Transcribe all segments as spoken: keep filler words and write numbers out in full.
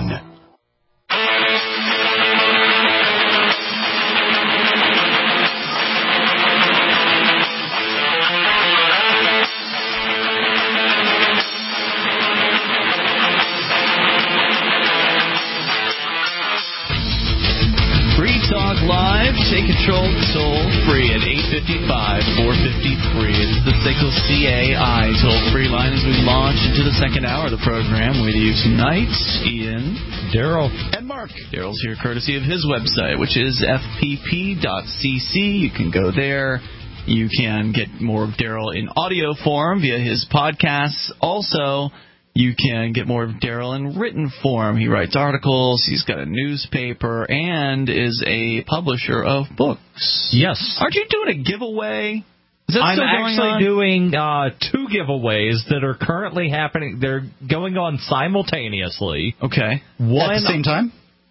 one. Live, take control, toll free at eight five five, four five three. It's the S A C L C A I toll-free line as we launch into the second hour of the program with you tonight. Ian, Daryl, and Mark. Daryl's here courtesy of his website, which is f p p dot c c. You can go there. You can get more of Daryl in audio form via his podcasts. Also, you can get more of Daryl in written form. He writes articles, he's got a newspaper, and is a publisher of books. Yes. Aren't you doing a giveaway? Is that I'm still going actually on? doing uh, two giveaways that are currently happening. They're going on simultaneously. Okay. One at the same time?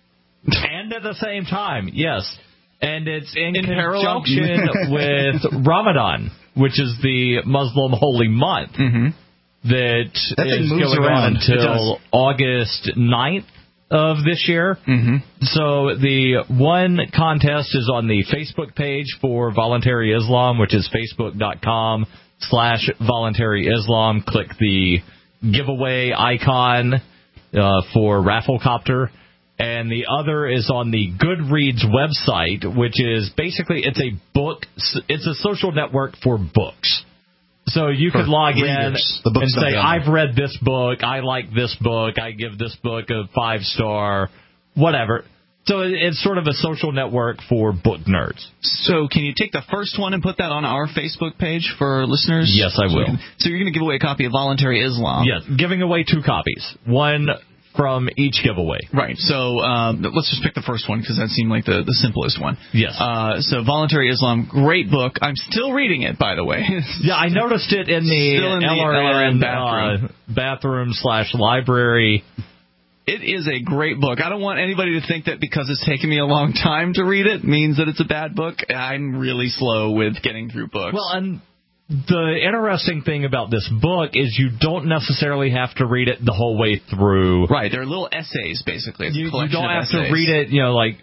And at the same time, yes. And it's in, in conjunction with Ramadan, which is the Muslim holy month. Mm-hmm. That, that is moves going around. on until August ninth of this year. Mm-hmm. So the one contest is on the Facebook page for Voluntary Islam, which is facebook.com slash voluntary Islam. Click the giveaway icon uh, for Rafflecopter. And the other is on the Goodreads website, which is basically, it's a book, it's a social network for books. So you could log in and say, I've read this book, I like this book, I give this book a five-star, whatever. So it's sort of a social network for book nerds. So can you take the first one and put that on our Facebook page for listeners? Yes, I will. So you're going to give away a copy of Voluntary Islam. Yes, giving away two copies. One from each giveaway. Right. So um, let's just pick the first one because that seemed like the, the simplest one. Yes. Uh, so Voluntary Islam, great book. I'm still reading it, by the way. Yeah, I noticed it in the, still in L R N, the L R N bathroom, uh, bathroom slash library. It is a great book. I don't want anybody to think that because it's taken me a long time to read it means that it's a bad book. I'm really slow with getting through books. Well, and the interesting thing about this book is you don't necessarily have to read it the whole way through. Right, they're little essays, basically. It's you, a collection you don't of have essays. to read it, you know, like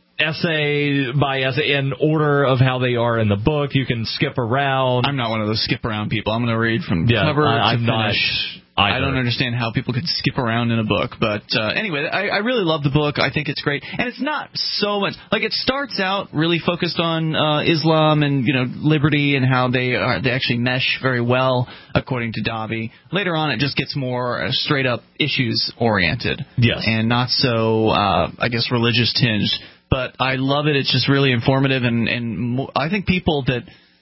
essay by essay in order of how they are in the book. You can skip around. I'm not one of those skip around people. I'm going to read from yeah, cover I, to I'm finish. Not I don't understand how people could skip around in a book. But uh, anyway, I, I really love the book. I think it's great. And it's not so much. Like, it starts out really focused on uh, Islam and, you know, liberty and how they are, they actually mesh very well, according to Davi. Later on, it just gets more uh, straight-up issues-oriented. Yes. And not so, uh, I guess, religious tinged. But I love it. It's just really informative. And, and mo- I think people that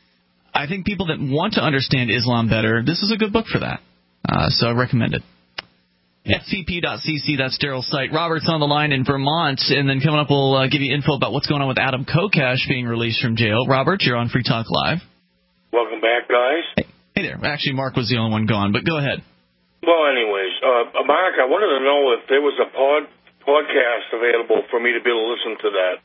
I think people that want to understand Islam better, this is a good book for that. Uh, so I recommend it. Yes. F P P dot c c, that's Daryl's site. Robert's on the line in Vermont, and then coming up we'll uh, give you info about what's going on with Adam Kokesh being released from jail. Robert, you're on Free Talk Live. Welcome back, guys. Hey, hey there. Actually, Mark was the only one gone, but go ahead. Well, anyways, uh, Mark, I wanted to know if there was a pod, podcast available for me to be able to listen to that.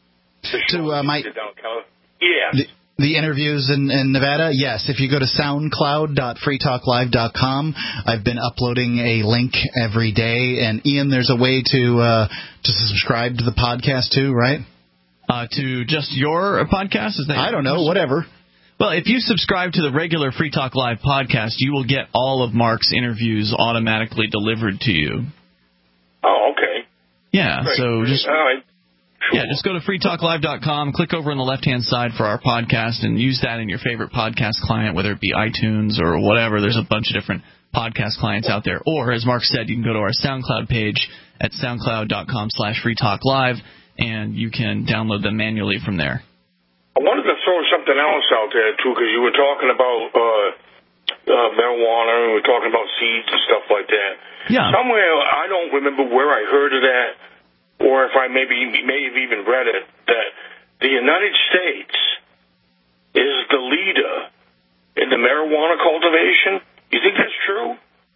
To uh, my... Yeah. The, The interviews in, in Nevada, yes. If you go to soundcloud dot free talk live dot com, I've been uploading a link every day. And, Ian, there's a way to uh, to subscribe to the podcast, too, right? Uh, to just your podcast? Is that I don't know, whatever. Well, if you subscribe to the regular Free Talk Live podcast, you will get all of Mark's interviews automatically delivered to you. Oh, okay. Yeah, Great, so great. just... All right. Yeah, just go to free talk live dot com, click over on the left-hand side for our podcast, and use that in your favorite podcast client, whether it be iTunes or whatever. There's a bunch of different podcast clients out there. Or, as Mark said, you can go to our SoundCloud page at soundcloud dot com slash free talk live, and you can download them manually from there. I wanted to throw something else out there, too, because you were talking about uh, uh, marijuana, and we were talking about seeds and stuff like that. Yeah. Somewhere, I don't remember where I heard of that, or if I maybe may have even read it, that the United States is the leader in the marijuana cultivation. You think that's true?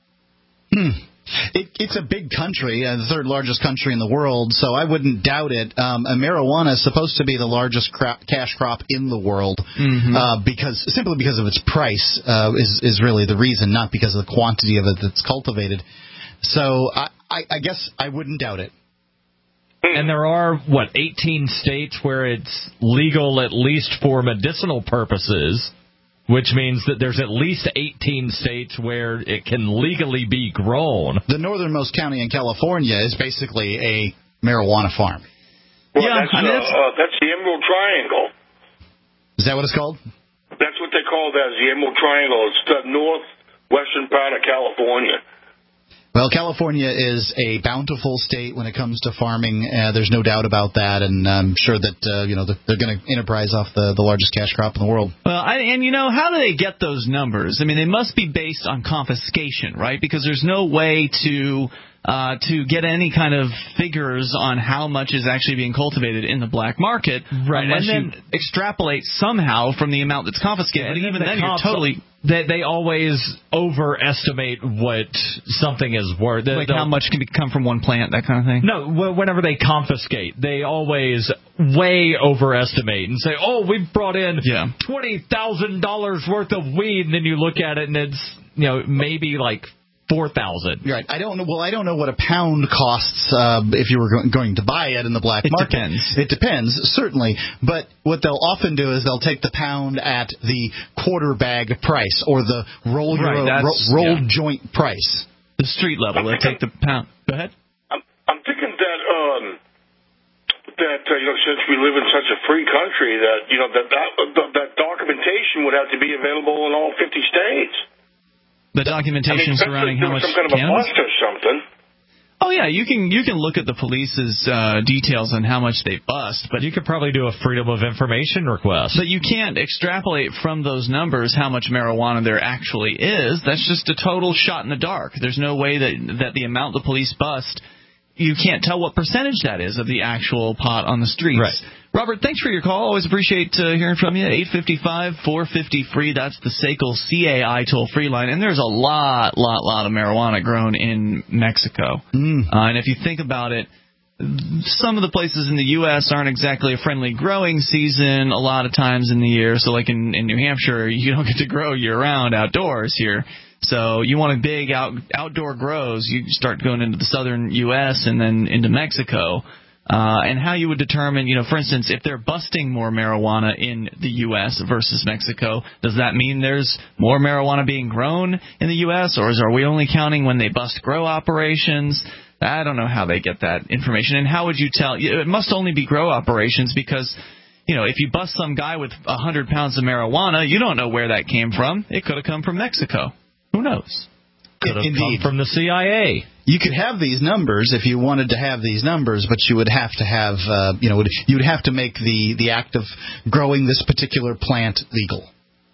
Hmm. It, it's a big country, uh, the third largest country in the world, so I wouldn't doubt it. Um, and marijuana is supposed to be the largest crop, cash crop in the world, mm-hmm. uh, because simply because of its price uh, is is really the reason, not because of the quantity of it that's cultivated. So I, I, I guess I wouldn't doubt it. And there are, what, eighteen states where it's legal at least for medicinal purposes, which means that there's at least eighteen states where it can legally be grown. The northernmost county in California is basically a marijuana farm. Well, Yeah, that's, I mean, uh, that's- uh, that's the Emerald Triangle. Is that what it's called? That's what they call that, the Emerald Triangle. It's the northwestern part of California. Well, California is a bountiful state when it comes to farming. Uh, there's no doubt about that, and I'm sure that uh, you know they're going to enterprise off the, the largest cash crop in the world. Well, I, and you know, how do they get those numbers? I mean, they must be based on confiscation, right? Because there's no way to uh, to get any kind of figures on how much is actually being cultivated in the black market, Right, unless and then- you extrapolate somehow from the amount that's confiscated. And but even then then, the you're comps- totally They they always overestimate what something is worth. They- like they'll- how much can be, come from one plant, that kind of thing. No, wh- whenever they confiscate, they always way overestimate and say, "Oh, we've brought in Yeah. twenty thousand dollars worth of weed," and then you look at it and it's you know maybe like four thousand. Right. I don't know. Well, I don't know what a pound costs uh, if you were go- going to buy it in the black It market. depends. It depends, certainly. But what they'll often do is they'll take the pound at the quarter bag price or the roll Right, ro- that's- ro- rolled yeah. joint price. The street level, they take the pound. Go ahead. I'm, I'm thinking that um, that uh, you know, since we live in such a free country, that you know that that, that that documentation would have to be available in all fifty states. The I documentation mean, surrounding how much some kind of a cannabis. bust or something. Oh yeah, you can you can look at the police's uh, details on how much they bust, but You could probably do a Freedom of Information request. but you can't extrapolate from those numbers how much marijuana there actually is. That's just a total shot in the dark. There's no way that that the amount the police bust, you can't tell what percentage that is of the actual pot on the streets. Right. Robert, thanks for your call. Always appreciate uh, hearing from you. eight five five, four five zero, free. That's the S A C L C A I toll-free line. And there's a lot, lot, lot of marijuana grown in Mexico. Mm. Uh, and if you think about it, some of the places in the U S aren't exactly a friendly growing season a lot of times in the year. So like in, in New Hampshire, you don't get to grow year-round outdoors here. So you want a big out, outdoor grows, you start going into the southern U S and then into Mexico. Uh, and how you would determine, you know, for instance, if they're busting more marijuana in the U S versus Mexico, does that mean there's more marijuana being grown in the U S, or is, are we only counting when they bust grow operations? I don't know how they get that information. And how would you tell? It must only be grow operations because, you know, if you bust some guy with one hundred pounds of marijuana, you don't know where that came from. It could have come from Mexico. Who knows? Could have Indeed. come from the C I A. You could have these numbers if you wanted to have these numbers, but you would have to have, uh, you know, you would have to make the, the act of growing this particular plant legal.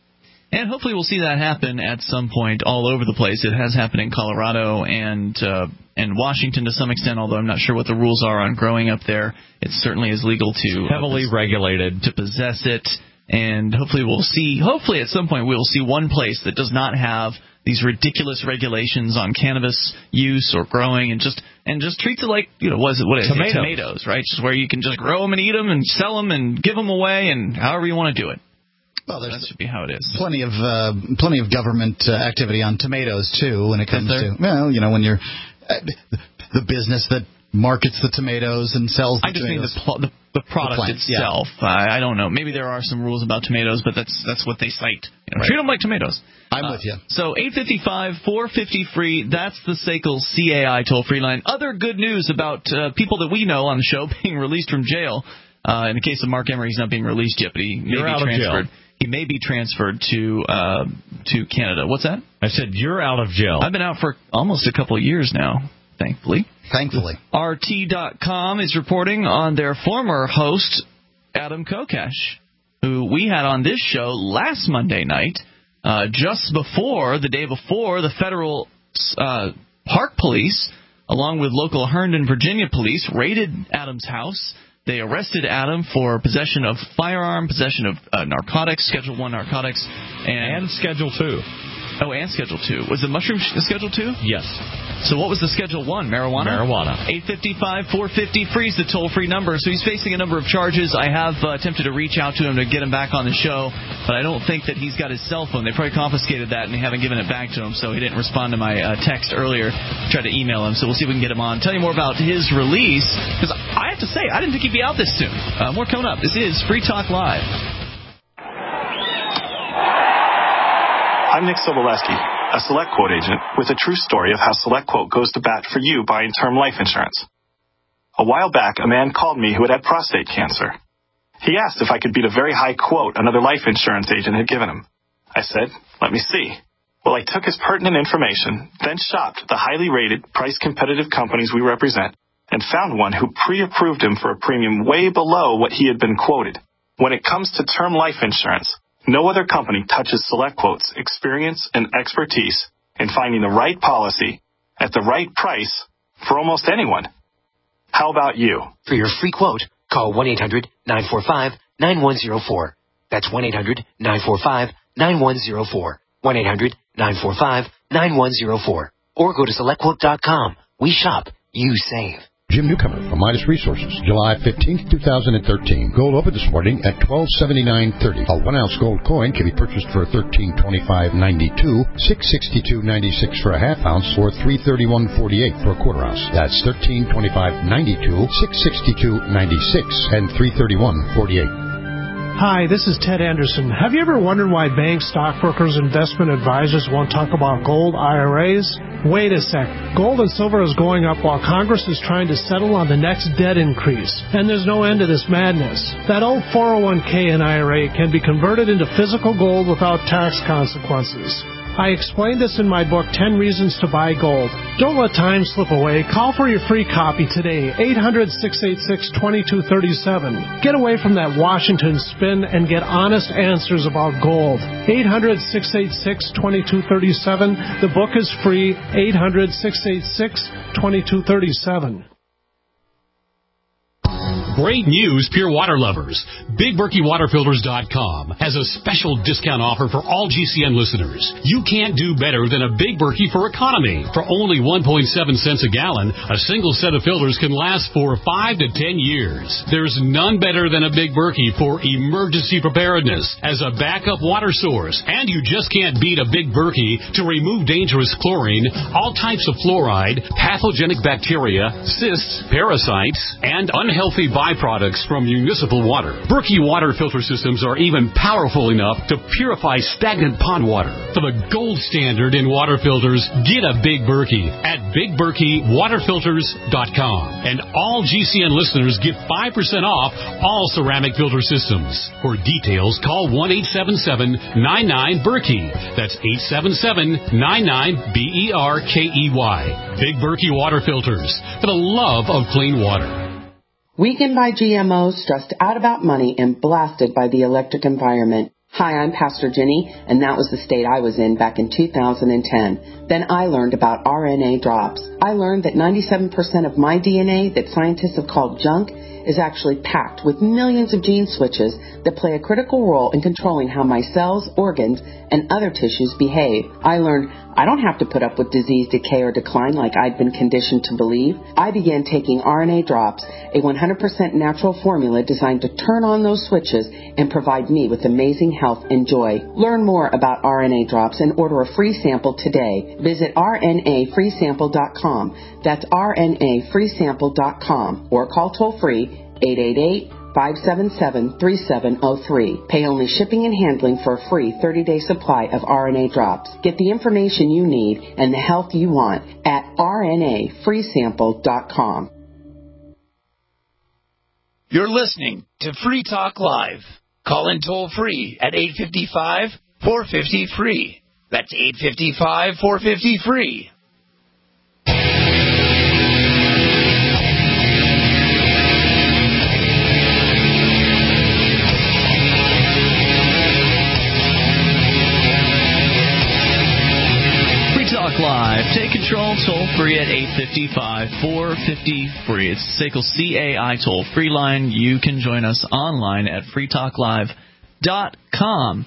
And hopefully we'll see that happen at some point all over the place. It has happened in Colorado and uh, and Washington to some extent, although I'm not sure what the rules are on growing up there. It certainly is legal to Heavily uh, regulated. to possess it. And hopefully we'll see, hopefully at some point we'll see one place that does not have these ridiculous regulations on cannabis use or growing, and just and just treats it like, you know, what is it? What is Tomatoes. it? Tomatoes, right? Just where you can just grow them and eat them and sell them and give them away and however you want to do it. Well, That there's should be how it is. plenty of uh, plenty of government uh, activity on tomatoes too when it comes Is there? to, well, you know, when you're uh, the business that markets the tomatoes and sells the I just mean tomatoes. the, pl- the the product The plant, yeah. itself. I, I don't know. Maybe there are some rules about tomatoes, but that's that's what they cite. You know, Right. Treat them like tomatoes. I'm Uh, with you. So eight five five, four five zero, free. That's the S A C L C A I toll-free line. Other good news about uh, people that we know on the show being released from jail. Uh, in the case of Mark Emery, he's not being released yet, but he may You're be out of jail. transferred. He may be transferred to uh, to Canada. What's that? I said, you're out of jail. I've been out for almost a couple of years now, thankfully. Thankfully. R T dot com is reporting on their former host, Adam Kokesh, who we had on this show last Monday night, uh, just before, the day before, the federal uh, park police, along with local Herndon, Virginia police, raided Adam's house. They arrested Adam for possession of firearm, possession of uh, narcotics, Schedule One narcotics, and, and Schedule two. Oh, and Schedule two. Was the mushroom sh- Schedule two? Yes. So what was the Schedule one? Marijuana? Marijuana. eight five five, four five zero, free is the toll-free number. So he's facing a number of charges. I have uh, attempted to reach out to him to get him back on the show, but I don't think that he's got his cell phone. They probably confiscated that, and they haven't given it back to him, so he didn't respond to my uh, text earlier. Tried to email him, so we'll see if we can get him on. Tell you more about his release, because I have to say, I didn't think he'd be out this soon. Uh, more coming up. This is Free Talk Live. I'm Nick Soboleski, a SelectQuote agent with a true story of how SelectQuote goes to bat for you buying term life insurance. A while back, a man called me who had had prostate cancer. He asked if I could beat a very high quote another life insurance agent had given him. I said, let me see. Well, I took his pertinent information, then shopped the highly rated, price-competitive companies we represent, and found one who pre-approved him for a premium way below what he had been quoted. When it comes to term life insurance, no other company touches SelectQuote's experience and expertise in finding the right policy at the right price for almost anyone. How about you? For your free quote, call one eight hundred nine four five nine one zero four. That's one eight hundred nine four five nine one zero four. one eight hundred nine four five nine one zero four. Or go to select quote dot com. We shop, you save. Jim Newcomer from Midas Resources, July fifteenth, twenty thirteen. Gold opened this morning at twelve seventy-nine thirty. A one-ounce gold coin can be purchased for thirteen twenty-five ninety-two, six sixty-two ninety-six for a half ounce, or three thirty-one forty-eight for a quarter ounce. That's thirteen twenty-five ninety-two, six sixty-two ninety-six, and three thirty-one forty-eight. Hi, this is Ted Anderson. Have you ever wondered why banks, stockbrokers, investment advisors won't talk about gold I R As? Wait a sec. Gold and silver is going up while Congress is trying to settle on the next debt increase. And there's no end to this madness. That old four oh one k and I R A can be converted into physical gold without tax consequences. I explained this in my book, ten reasons to Buy Gold. Don't let time slip away. Call for your free copy today, eight hundred, six eight six, two two three seven. Get away from that Washington spin and get honest answers about gold. eight hundred, six eight six, two two three seven. The book is free, eight hundred, six eight six, two two three seven. Great news, Pure Water lovers. Big Berkey Water Filters dot com has a special discount offer for all G C N listeners. You can't do better than a Big Berkey for economy. For only one point seven cents a gallon, a single set of filters can last for five to ten years. There's none better than a Big Berkey for emergency preparedness as a backup water source. And you just can't beat a Big Berkey to remove dangerous chlorine, all types of fluoride, pathogenic bacteria, cysts, parasites, and unhealthy byproducts from municipal water. Berkey water filter systems are even powerful enough to purify stagnant pond water. For the gold standard in water filters, get a Big Berkey at Big Berkey Water Filters dot com. And all G C N listeners get five percent off all ceramic filter systems. For details, call one eight seven seven nine nine Berkey. That's eight seven seven nine nine B E R K E Y. Big Berkey Water Filters, for the love of clean water. Weakened by G M Os, stressed out about money, and blasted by the electric environment. Hi, I'm Pastor Jenny, and that was the state I was in back in two thousand ten. Then I learned about R N A drops. I learned that ninety-seven percent of my D N A that scientists have called junk is actually packed with millions of gene switches that play a critical role in controlling how my cells, organs, and other tissues behave. I learned I don't have to put up with disease, decay, or decline like I'd been conditioned to believe. I began taking R N A drops, a one hundred percent natural formula designed to turn on those switches and provide me with amazing health and joy. Learn more about R N A drops and order a free sample today. Visit R N A free sample dot com. That's R N A free sample dot com, or call toll-free eight eight eight, five seven seven, three seven zero three. Pay only shipping and handling for a free thirty-day supply of R N A drops. Get the information you need and the health you want at R N A free sample dot com. You're listening to Free Talk Live. Call in toll-free at eight five five, four five zero, free. That's eight five five, four five zero, free. Live. Take control toll free at eight five five, four five zero, free. It's the S A C L C A I toll free line. You can join us online at free talk live dot com.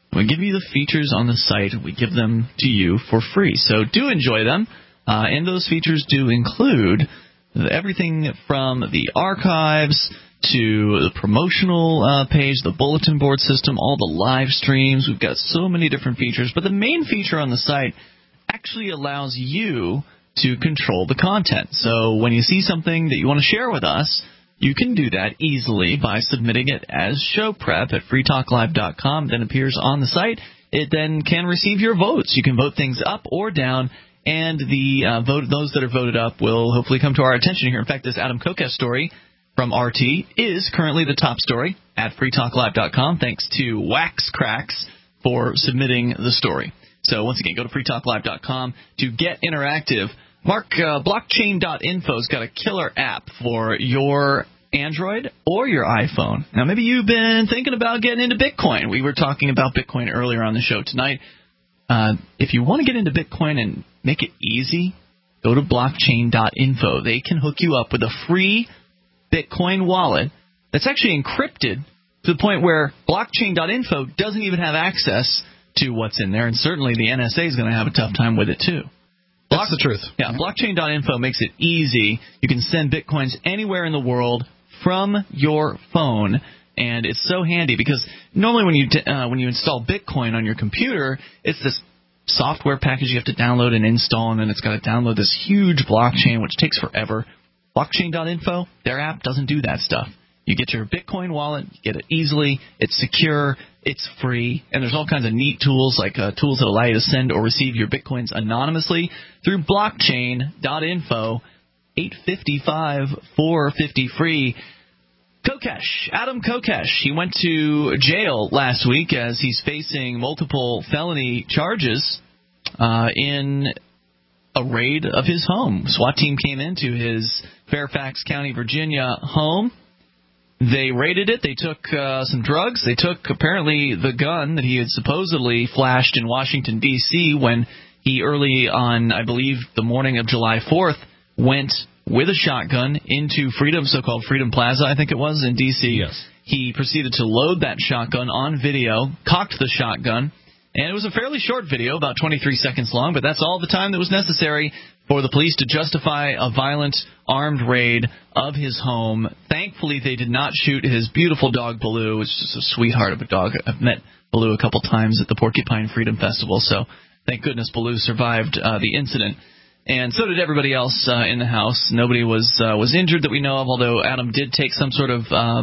We give you the features on the site. We give them to you for free. So do enjoy them. Uh, and those features do include everything from the archives to the promotional uh, page, the bulletin board system, all the live streams. We've got so many different features. But the main feature on the site actually allows you to control the content. So when you see something that you want to share with us, you can do that easily by submitting it as show prep at free talk live dot com. Then appears on the site. It then can receive your votes. You can vote things up or down, and the uh, vote those that are voted up will hopefully come to our attention here. In fact, this Adam Kokesh story from R T is currently the top story at free talk live dot com, thanks to Wax Cracks for submitting the story. So once again, go to free talk live dot com to get interactive. Mark, uh, blockchain dot info's got a killer app for your Android or your iPhone. Now, maybe you've been thinking about getting into Bitcoin. We were talking about Bitcoin earlier on the show tonight. Uh, if you want to get into Bitcoin and make it easy, go to blockchain dot info. They can hook you up with a free Bitcoin wallet that's actually encrypted to the point where blockchain dot info doesn't even have access to what's in there, and certainly the N S A is going to have a tough time with it too. That's the truth. Yeah, blockchain dot info makes it easy. You can send Bitcoins anywhere in the world from your phone, and it's so handy because normally when you uh, when you install Bitcoin on your computer, it's this software package you have to download and install, and then it's got to download this huge blockchain, which takes forever. blockchain dot info, their app doesn't do that stuff. You get your Bitcoin wallet, you get it easily, it's secure, it's free, and there's all kinds of neat tools, like uh, tools that allow you to send or receive your Bitcoins anonymously through blockchain dot info, eight five five, four five zero free. Kokesh, Adam Kokesh, he went to jail last week as he's facing multiple felony charges uh, in a raid of his home. SWAT team came into his Fairfax County, Virginia home. They raided it. They took uh, some drugs. They took, apparently, the gun that he had supposedly flashed in Washington, D C when he early on, I believe, the morning of July fourth, went with a shotgun into Freedom, so-called Freedom Plaza, I think it was, in D C Yes. He proceeded to load that shotgun on video, cocked the shotgun, and it was a fairly short video, about twenty-three seconds long, but that's all the time that was necessary for the police to justify a violent armed raid of his home. Thankfully, they did not shoot his beautiful dog, Baloo, which is a sweetheart of a dog. I've met Baloo a couple times at the Porcupine Freedom Festival, so thank goodness Baloo survived uh, the incident. And so did everybody else uh, in the house. Nobody was uh, was injured that we know of, although Adam did take some sort of... Uh,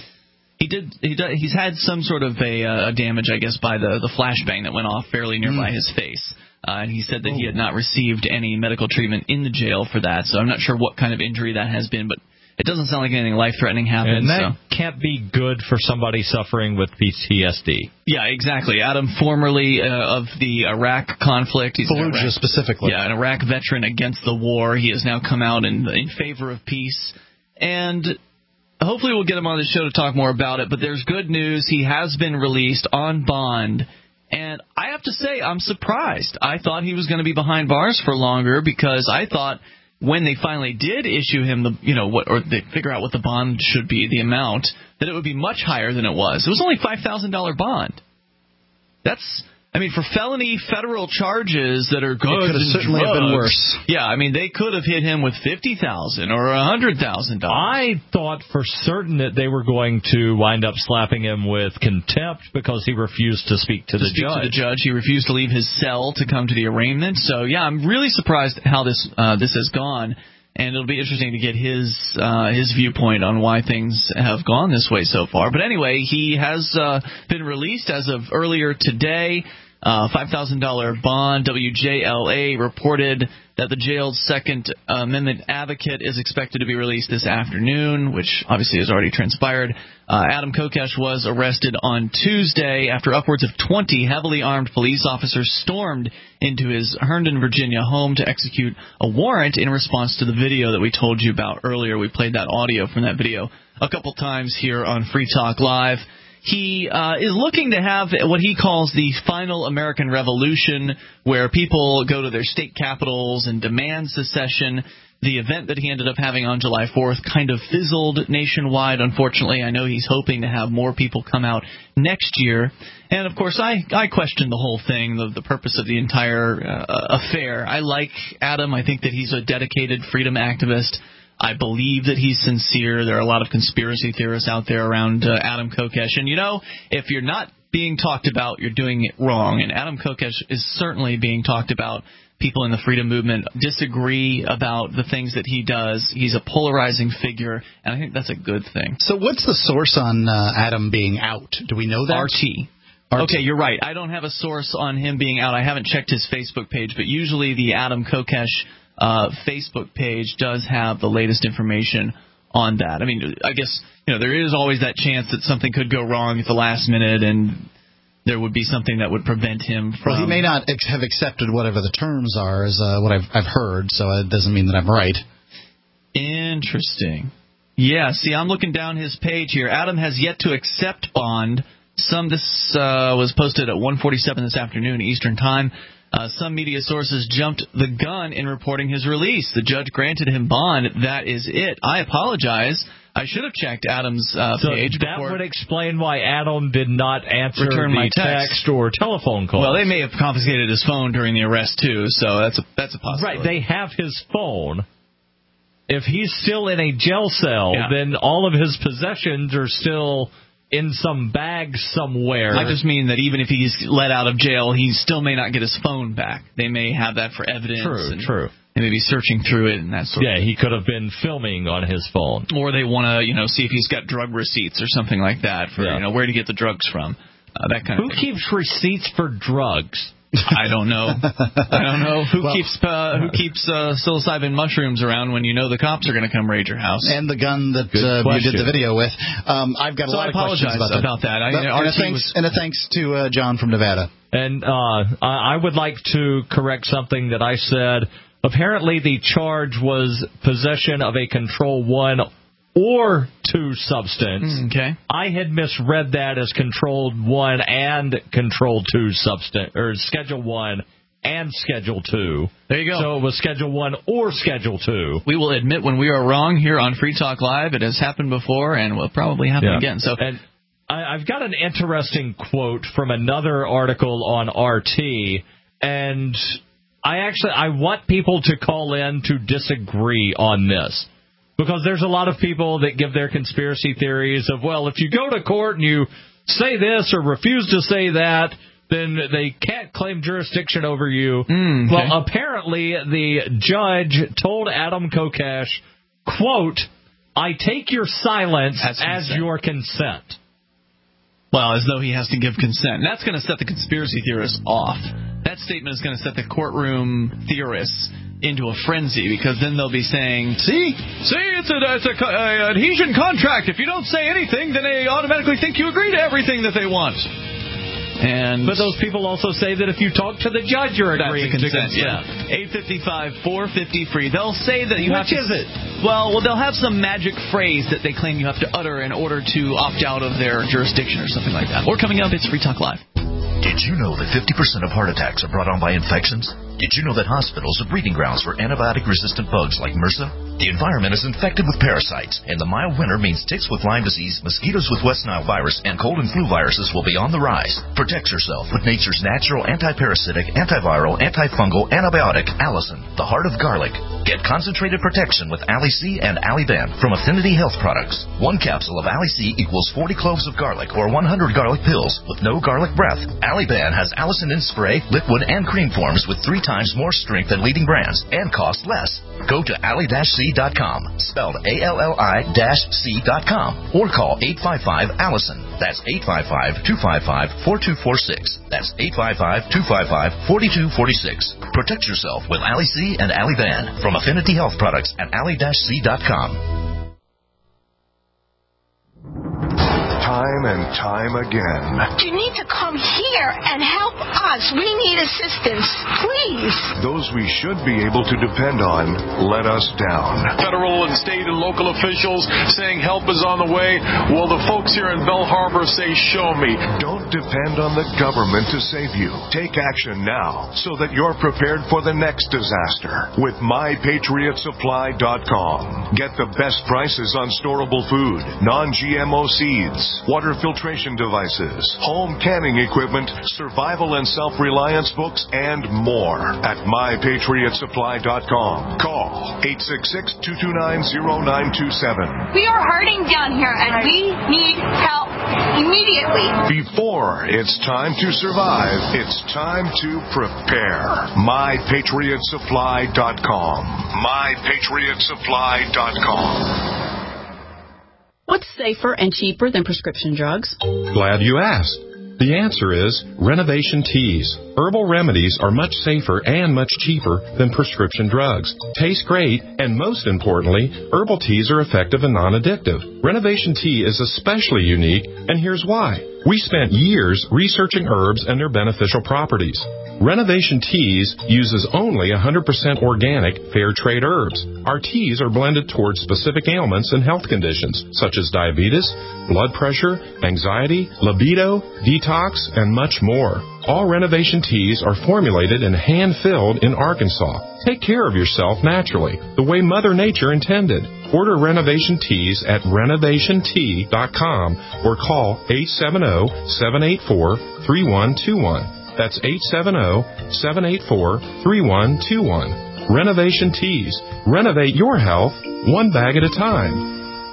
He did. He did, he's had some sort of a, uh, damage, I guess, by the the flashbang that went off fairly nearby mm. his face. Uh, and he said that oh. he had not received any medical treatment in the jail for that. So I'm not sure what kind of injury that has been, but it doesn't sound like anything life-threatening happened. And that so. can't be good for somebody suffering with P T S D. Yeah, exactly. Adam, formerly uh, of the Iraq conflict. He's Fallujah Iraq, specifically. Yeah, an Iraq veteran against the war. He has now come out in, in favor of peace. And hopefully we'll get him on the show to talk more about it, but there's good news. He has been released on bond, and I have to say I'm surprised. I thought he was going to be behind bars for longer because I thought when they finally did issue him the, you know, what, or they figure out what the bond should be, the amount, that it would be much higher than it was. It was only five thousand dollars bond. That's... I mean, for felony federal charges that are good, it could have certainly drugs, have been worse. Yeah, I mean, they could have hit him with fifty thousand dollars or one hundred thousand dollars. I thought for certain that they were going to wind up slapping him with contempt because he refused to speak to, to the speak judge. To the judge, he refused to leave his cell to come to the arraignment. So, yeah, I'm really surprised how this uh, this has gone. And it'll be interesting to get his uh, his viewpoint on why things have gone this way so far. But anyway, he has uh, been released as of earlier today. Uh, five thousand dollars bond. W J L A reported that the jail's Second Amendment advocate is expected to be released this afternoon, which obviously has already transpired. Uh, Adam Kokesh was arrested on Tuesday after upwards of twenty heavily armed police officers stormed into his Herndon, Virginia home to execute a warrant in response to the video that we told you about earlier. We played that audio from that video a couple times here on Free Talk Live. He uh, is looking to have what he calls the final American Revolution, where people go to their state capitals and demand secession. the event that he ended up having on July fourth kind of fizzled nationwide, unfortunately. I know he's hoping to have more people come out next year. And, of course, I, I question the whole thing, the, the purpose of the entire uh, affair. I like Adam. I think that he's a dedicated freedom activist. I believe that he's sincere. There are a lot of conspiracy theorists out there around uh, Adam Kokesh. And, you know, if you're not being talked about, you're doing it wrong. And Adam Kokesh is certainly being talked about. People in the freedom movement disagree about the things that he does. He's a polarizing figure, and I think that's a good thing. So what's the source on uh, Adam being out? Do we know that? R T. R T. Okay, you're right. I don't have a source on him being out. I haven't checked his Facebook page, but usually the Adam Kokesh uh, Facebook page does have the latest information on that. I mean, I guess, you know, there is always that chance that something could go wrong at the last minute, and there would be something that would prevent him from... Well, he may not ex- have accepted whatever the terms are, is uh, what I've, I've heard, so it doesn't mean that I'm right. Interesting. Yeah, see, I'm looking down his page here. Adam has yet to accept bond. Some This uh, was posted at one forty-seven this afternoon Eastern Time. Uh, some media sources jumped the gun in reporting his release. The judge granted him bond. That is it. I apologize. I should have checked Adam's uh, so page. That would explain why Adam did not answer return the my text. text or telephone call. Well, they may have confiscated his phone during the arrest, too, so that's a, that's a possibility. Right, they have his phone. If he's still in a jail cell, yeah. then all of his possessions are still in some bag somewhere. I just mean that even if he's let out of jail, he still may not get his phone back. They may have that for evidence. True, and true. They may be searching through it and that sort yeah, of thing. Yeah, he could have been filming on his phone. Or they want to, you know, see if he's got drug receipts or something like that for, yeah. you know, where to get the drugs from. Uh, that kind Who of thing. keeps receipts for drugs? I don't know. I don't know who well, keeps uh, who keeps uh, psilocybin mushrooms around when you know the cops are going to come raid your house. And the gun that uh, you did the video with. Um, I've got a so lot I of questions about that. about that. I, but, and, a thanks, was... and a thanks to uh, John from Nevada. And uh, I would like to correct something that I said. Apparently, the charge was possession of a Control One or two substance. Okay. I had misread that as Control One and Control Two substance, or Schedule One and Schedule Two. There you go. So it was Schedule One or Schedule Two. We will admit when we are wrong here on Free Talk Live. It has happened before and will probably happen yeah. again. So. And I, I've got an interesting quote from another article on R T, and I actually I want people to call in to disagree on this. Because there's a lot of people that give their conspiracy theories of, well, if you go to court and you say this or refuse to say that, then they can't claim jurisdiction over you. Mm, okay. Well, apparently the judge told Adam Kokesh, quote, I take your silence as, as your consent. Well, as though he has to give consent. And that's going to set the conspiracy theorists off. That statement is going to set the courtroom theorists into a frenzy, because then they'll be saying, see, see, it's a it's a, a adhesion contract. If you don't say anything, then they automatically think you agree to everything that they want. And but those people also say that if you talk to the judge, you're agreeing to consent. consent. Yeah. eight five five, four fifty, free. They'll say that you Which have to... is it? Well, well, they'll have some magic phrase that they claim you have to utter in order to opt out of their jurisdiction or something like that. Or coming up, it's Free Talk Live. Did you know that fifty percent of heart attacks are brought on by infections? Did you know that hospitals are breeding grounds for antibiotic-resistant bugs like MRSA? The environment is infected with parasites, and the mild winter means ticks with Lyme disease, mosquitoes with West Nile virus, and cold and flu viruses will be on the rise. Protect yourself with nature's natural anti-parasitic, antiviral, antifungal antibiotic, Allison, the heart of garlic. Get concentrated protection with Ali-C and Ali-Ben from Affinity Health Products. One capsule of Ali-C equals forty cloves of garlic or one hundred garlic pills with no garlic breath. Ali-Ben has Allison in spray, liquid, and cream forms with three times more strength than leading brands and cost less. Go to ali dash c dot com, spelled A L L I C dot com, or call eight five five, Allison. That's eight five five, two five five, four two four six. That's eight five five, two five five, four two four six. Protect yourself with Ali-C and Ali-Ben from Affinity Health Products at ali dash c dot com. Time and time again. You need to come here and help us. We need assistance, please. Those we should be able to depend on let us down. Federal and state and local officials saying help is on the way. Well, the folks here in Bell Harbor say, show me. Don't depend on the government to save you. Take action now so that you're prepared for the next disaster with my patriot supply dot com. Get the best prices on storable food, non-G M O seeds, water filtration devices, home canning equipment, survival and self-reliance books, and more at my patriot supply dot com. Call eight six six, two two nine, zero nine two seven. We are hurting down here, and we need help immediately. Before it's time to survive, it's time to prepare. my patriot supply dot com. my patriot supply dot com. What's safer and cheaper than prescription drugs? Glad you asked. The answer is Renovation Teas. Herbal remedies are much safer and much cheaper than prescription drugs. Taste great, and most importantly, herbal teas are effective and non-addictive. Renovation Tea is especially unique, and here's why. We spent years researching herbs and their beneficial properties. Renovation Teas uses only one hundred percent organic, fair trade herbs. Our teas are blended towards specific ailments and health conditions, such as diabetes, blood pressure, anxiety, libido, detox, and much more. All Renovation Teas are formulated and hand-filled in Arkansas. Take care of yourself naturally, the way Mother Nature intended. Order Renovation Teas at renovation tea dot com or call eight seven zero, seven eight four, three one two one. That's eight seven zero, seven eight four, three one two one. Renovation Teas. Renovate your health one bag at a time.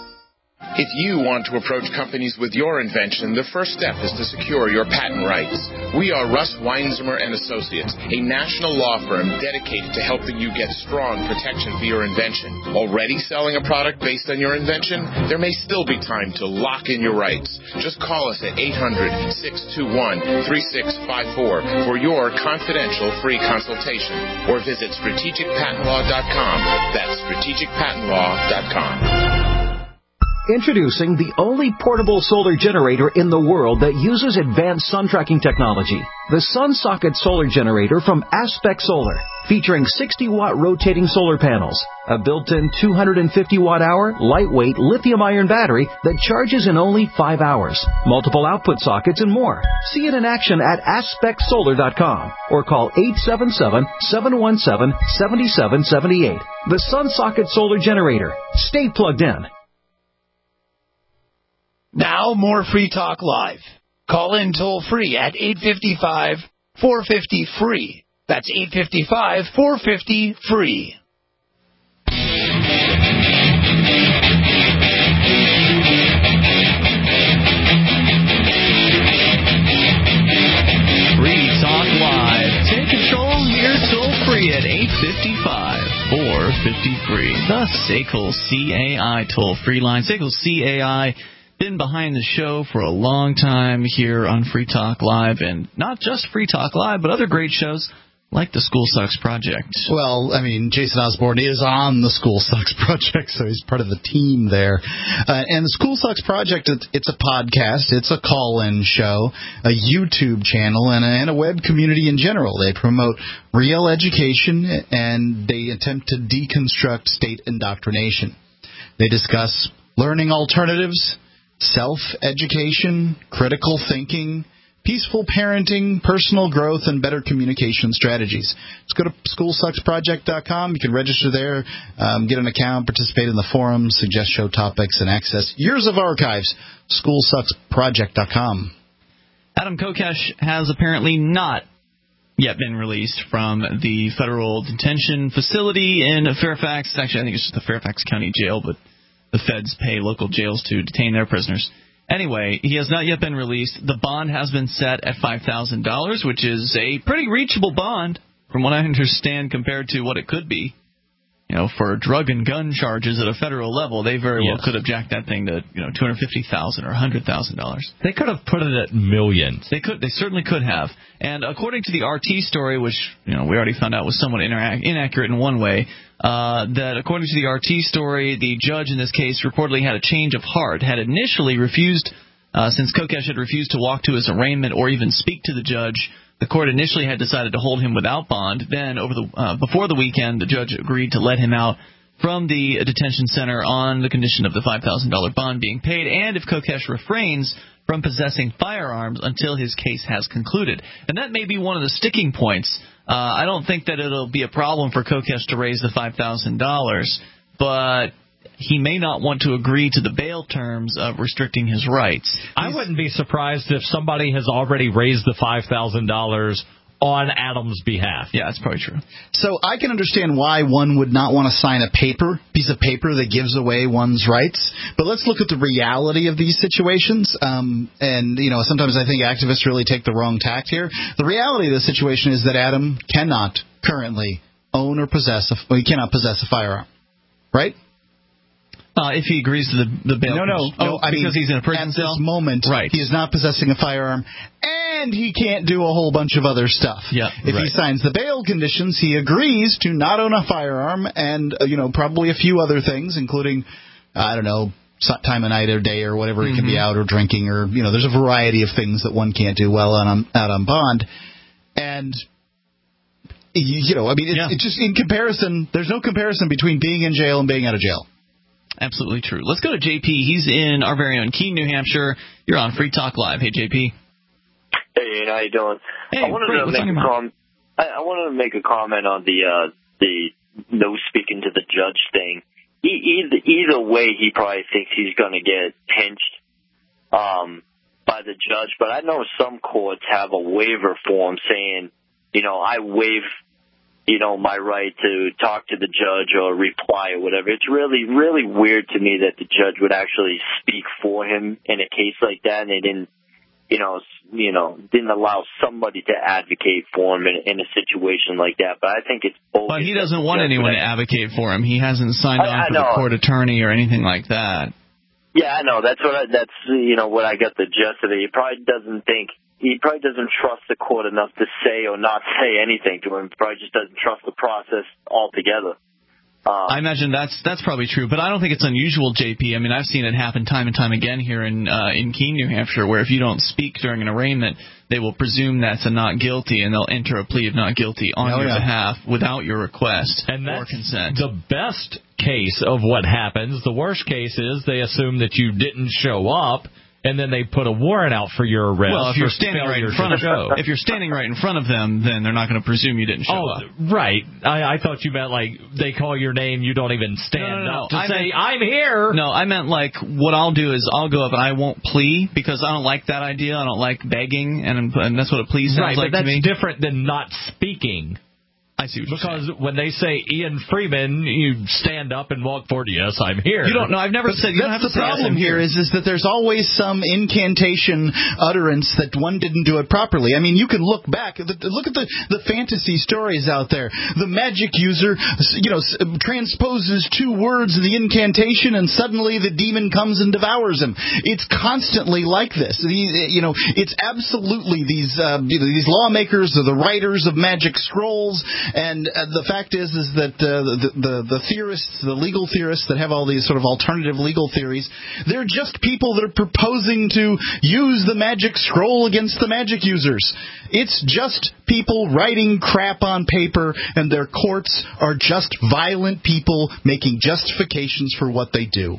If you want to approach companies with your invention, the first step is to secure your patent rights. We are Russ Weinzimmer and Associates, a national law firm dedicated to helping you get strong protection for your invention. Already selling a product based on your invention? There may still be time to lock in your rights. Just call us at eight hundred, six two one, three six five four for your confidential free consultation, or visit strategic patent law dot com. That's strategic patent law dot com. Introducing the only portable solar generator in the world that uses advanced sun tracking technology. The SunSocket Solar Generator from Aspect Solar, featuring sixty watt rotating solar panels, a built-in two hundred fifty watt hour lightweight lithium-ion battery that charges in only five hours, multiple output sockets, and more. See it in action at aspect solar dot com or call eight seven seven, seven one seven, seven seven seven eight. The SunSocket Solar Generator. Stay plugged in. Now, more Free Talk Live. Call in toll-free at eight five five, four five zero, free. That's eight five five, four five zero, free. Free Talk Live. Take control here toll-free at eight five five, four five zero, free. The S A C L C A I toll-free line. S A C L C A I. Been behind the show for a long time here on Free Talk Live, and not just Free Talk Live, but other great shows like the School Sucks Project. Well, I mean, Jason Osborne is on the School Sucks Project, so he's part of the team there. Uh, and the School Sucks Project, it's a podcast, it's a call-in show, a YouTube channel, and a, and a web community in general. They promote real education, and they attempt to deconstruct state indoctrination. They discuss learning alternatives, self-education, critical thinking, peaceful parenting, personal growth, and better communication strategies. Let's go to school sucks project dot com. You can register there, um, get an account, participate in the forums, suggest show topics, and access years of archives. school sucks project dot com. Adam Kokesh has apparently not yet been released from the federal detention facility in Fairfax. Actually, I think it's just the Fairfax County Jail, but the feds pay local jails to detain their prisoners. Anyway, he has not yet been released. The bond has been set at five thousand dollars, which is a pretty reachable bond, from what I understand, compared to what it could be. You know, for drug and gun charges at a federal level, they very well yes. could have jacked that thing to, you know, two hundred fifty thousand dollars or one hundred thousand dollars. They could have put it at millions. They could. They certainly could have. And according to the R T story, which, you know, we already found out was somewhat inac- inaccurate in one way, uh, that according to the R T story, the judge in this case reportedly had a change of heart, had initially refused Uh, since Kokesh had refused to walk to his arraignment or even speak to the judge, the court initially had decided to hold him without bond. Then, over the uh, before the weekend, the judge agreed to let him out from the detention center on the condition of the five thousand dollars bond being paid, and if Kokesh refrains from possessing firearms until his case has concluded. And that may be one of the sticking points. Uh, I don't think that it'll be a problem for Kokesh to raise the five thousand dollars, but he may not want to agree to the bail terms of restricting his rights. I wouldn't be surprised if somebody has already raised the five thousand dollars on Adam's behalf. Yeah, that's probably true. So I can understand why one would not want to sign a paper, piece of paper that gives away one's rights. But let's look at the reality of these situations. Um, and, you know, sometimes I think activists really take the wrong tact here. The reality of the situation is that Adam cannot currently own or possess a, well, he cannot possess a firearm. Right? Uh, if he agrees to the, the bail. No, no, oh, no. I because mean, he's in a prison at cell? this moment, right. he is not possessing a firearm, and he can't do a whole bunch of other stuff. Yeah, if right. he signs the bail conditions, he agrees to not own a firearm and, uh, you know, probably a few other things, including, I don't know, time of night or day or whatever. Mm-hmm. He can be out or drinking or, you know, there's a variety of things that one can't do well on, out on bond. And, you know, I mean, it's, yeah. it's just in comparison, there's no comparison between being in jail and being out of jail. Absolutely true. Let's go to J P. He's in our very own Keene, New Hampshire. You're on Free Talk Live. Hey, J P. Hey, how you doing? Hey, I wanted great. to What's make a com- I, I wanted to make a comment on the uh, the no speaking to the judge thing. E- either either way, he probably thinks he's going to get pinched um, by the judge. But I know some courts have a waiver form saying, you know, I waive. you know, my right to talk to the judge or reply or whatever. It's really, really weird to me that the judge would actually speak for him in a case like that, and they didn't, you know, you know, didn't allow somebody to advocate for him in, in a situation like that. But I think it's bogus. But he doesn't want anyone to advocate for him. He hasn't signed I, on I for know. the court attorney or anything like that. Yeah, I know. That's what I, that's you know what I got the gist of it. He probably doesn't think. He probably doesn't trust the court enough to say or not say anything to him. He probably just doesn't trust the process altogether. Um, I imagine that's that's probably true, but I don't think it's unusual, J P. I mean, I've seen it happen time and time again here in uh, in Keene, New Hampshire, where if you don't speak during an arraignment, they will presume that's a not guilty, and they'll enter a plea of not guilty on oh, your yeah. behalf without your request and or consent. The best case of what happens. The worst case is they assume that you didn't show up, and then they put a warrant out for your arrest. Well, if you're standing right in front of show. if you're standing right in front of them, then they're not going to presume you didn't show oh, up. Right. I, I thought you meant like they call your name, you don't even stand no, no, no, up to I say meant, I'm here. No, I meant like what I'll do is I'll go up and I won't plea because I don't like that idea. I don't like begging, and, and that's what a plea sounds right, like but to me. That's different than not speaking. I see what you're because saying. when they say Ian Freeman, you stand up and walk forward. Yes, I'm here. You don't know. I've never but said. You don't have that's to the problem here is is that there's always some incantation utterance that one didn't do it properly. I mean, you can look back. Look at the the fantasy stories out there. The magic user, you know, transposes two words of the incantation, and suddenly the demon comes and devours him. It's constantly like this. You know, it's absolutely these uh, you know, these lawmakers or the writers of magic scrolls. And uh, the fact is, is that uh, the, the the theorists, the legal theorists that have all these sort of alternative legal theories, they're just people that are proposing to use the magic scroll against the magic users. It's just people writing crap on paper, and their courts are just violent people making justifications for what they do.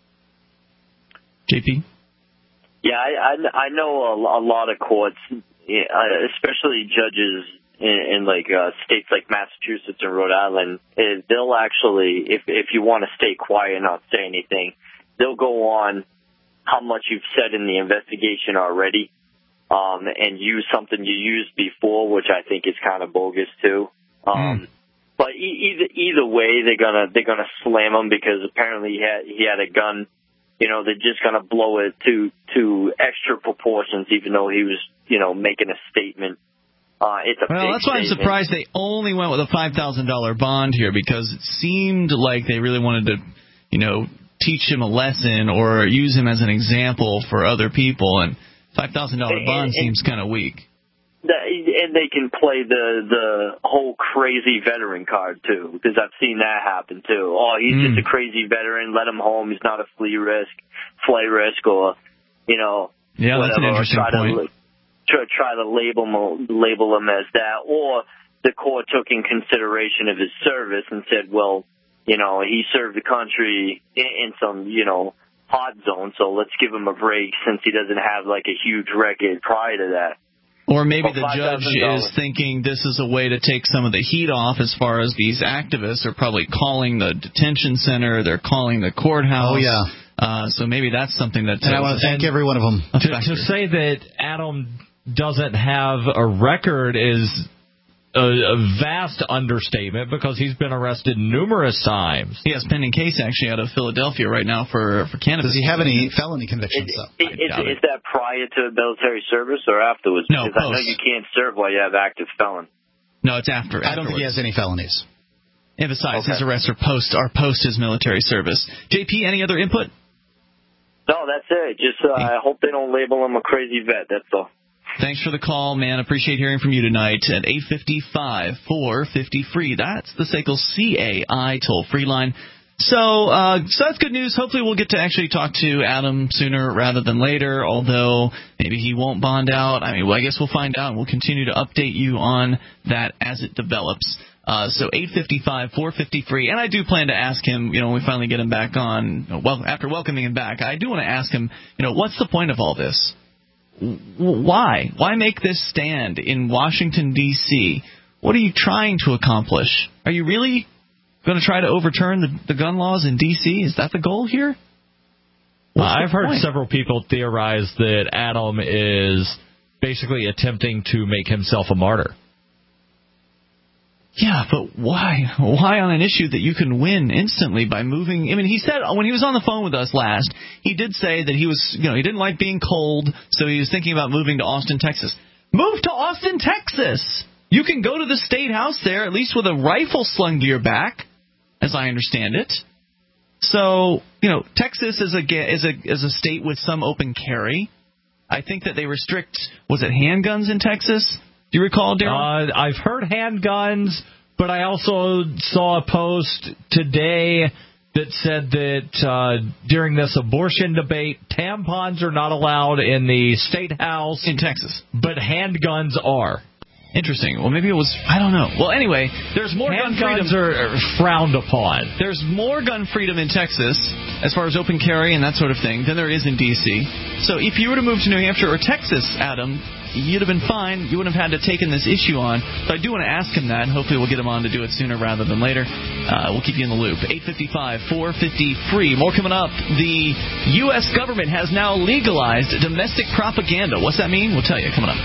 J P? Yeah, I, I, I know a, a lot of courts, especially judges in, in like uh, states like Massachusetts and Rhode Island, is they'll actually, if if you want to stay quiet and not say anything, they'll go on how much you've said in the investigation already, um, and use something you used before, which I think is kind of bogus too. Um, mm. But e- either either way, they're gonna they're gonna slam him because apparently he had he had a gun. You know, they're just gonna blow it to to extra proportions, even though he was, you know, making a statement. Uh, it's a well, big that's why I'm statement. surprised they only went with a five thousand dollars bond here, because it seemed like they really wanted to, you know, teach him a lesson or use him as an example for other people, and five thousand dollars bond and, seems kind of weak. The, and they can play the the whole crazy veteran card, too, because I've seen that happen, too. Oh, he's mm. just a crazy veteran, let him home, he's not a flea risk, flay risk, or, you know, Yeah, that's an whatever, interesting try point. To, try, try to label him, label him as that, or the court took in consideration of his service and said, well, you know, he served the country in, in some, you know, hot zone, so let's give him a break since he doesn't have like a huge record prior to that. Or maybe Well, the judge is thinking this is a way to take some of the heat off as far as these activists are probably calling the detention center, they're calling the courthouse. Oh, yeah. Uh, so maybe that's something that... And I want to thank every one of them. To, to say that Adam doesn't have a record is a, a vast understatement because he's been arrested numerous times. He has a pending case, actually, out of Philadelphia right now for, for cannabis. Does he have any felony convictions, though? Is, is, is that prior to military service or afterwards? No, because post. I know you can't serve while you have active felon. No, it's after. I don't think he has any felonies. And besides, Okay. his arrests are post, are post his military service. J P, any other input? No, that's it. Just uh, I hope they don't label him a crazy vet. That's all. Thanks for the call, man. Appreciate hearing from you tonight at eight five five, four five zero, free. That's the S A C L C A I toll-free line. So, uh, so that's good news. Hopefully we'll get to actually talk to Adam sooner rather than later, although maybe he won't bond out. I mean, well, I guess we'll find out, and we'll continue to update you on that as it develops. Uh, so eight five five, four five zero, free. And I do plan to ask him, you know, when we finally get him back on, well, after welcoming him back, I do want to ask him, you know, what's the point of all this? Why? Why make this stand in Washington, D C? What are you trying to accomplish? Are you really going to try to overturn the, the gun laws in D C? Is that the goal here? Well, I've heard point? several people theorize that Adam is basically attempting to make himself a martyr. Yeah, but why? Why on an issue that you can win instantly by moving? I mean, he said when he was on the phone with us last, he did say that he was, you know, he didn't like being cold, so he was thinking about moving to Austin, Texas. Move to Austin, Texas. You can go to the state house there, at least with a rifle slung to your back, as I understand it. So, you know, Texas is a is a is a state with some open carry. I think that they restrict, was it handguns in Texas? Do you recall, Darryl? Uh, I've heard handguns, but I also saw a post today that said that uh, during this abortion debate, tampons are not allowed in the state house in Texas, but handguns are. Interesting. Well, maybe it was, I don't know. Well, anyway, there's more gun freedom. Handguns are frowned upon. There's more gun freedom in Texas, as far as open carry and that sort of thing, than there is in D C. So if you were to move to New Hampshire or Texas, Adam, you'd have been fine. You wouldn't have had to take this issue on. So I do want to ask him that, and hopefully we'll get him on to do it sooner rather than later. Uh, we'll keep you in the loop. eight five five, four five zero, free. More coming up. The U S government has now legalized domestic propaganda. What's that mean? We'll tell you coming up.